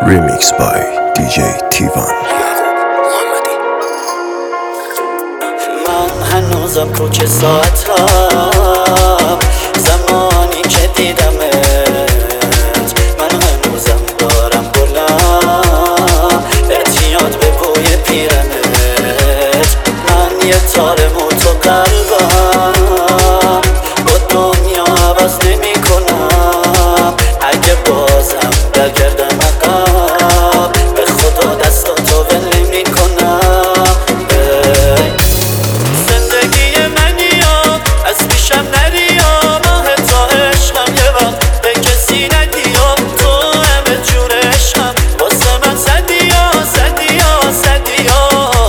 Remix by DJ T1. من هنوزم کوچه ساعتم زمانی که دیدمت، من هنوزم دارم بلند اعتیاد به بوی پیرنت. من یه تار موت و قلبم با دنیا عوض نمی کنم. اگه بازم برگردم عقب به خدا دستاتو ول نمی کنم. زندگی منی ها از پیشم نری ها، ماه تا عشقم یه وقت به کسی ندی ها. تو همه جور عشقم واسه من زدی ها زدی ها زدی ها.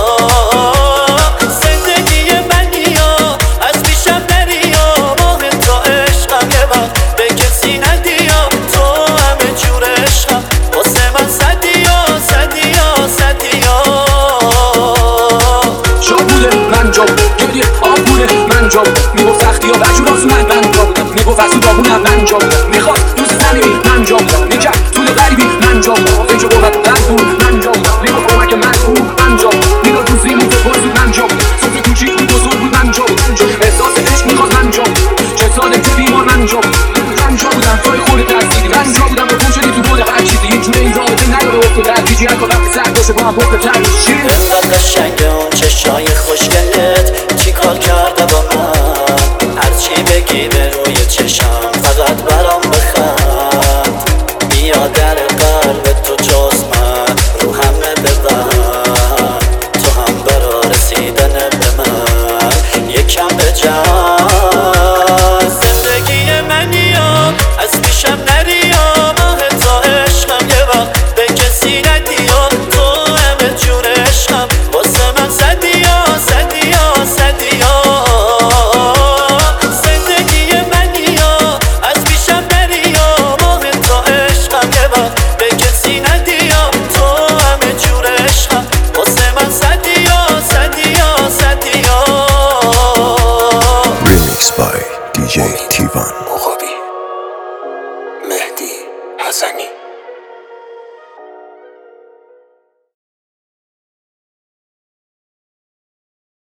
زندگی منی ها از پیشم نری ها، ماه تا عشقم یه وقت به کسی ندی ها. تو همه جور عشقم واسه من زدی ها زدی ها زدی ها. شابوده من جا بود گریه آب بوده من جا بود میگفت سختی ها بجور آسون من جا بودم میگفت از تو دابونم من جا بودم میخواد دوست زنیمی من جا بودم میکرد طول غریبی من جا بودم اینجا قوت و درد بود من جا بودم میگفت کمک من بود من جا بودم میداد روزی موزه پرزود من جا بودم صوت کوچیک بود و زور بود من جا بودم احساس عشق میخواد من جا بودم چه سالم که بیمار من جا بودم من جا بودم توی خود ترسیدی من جا بودم به شدی تو بود هر چیزی هیچ جونه این رابطه نداره افتو در پیچی هر کار وقتی سر باشه با هم پخت تر شیر. انقدر قشنگه اون چشای خوشگله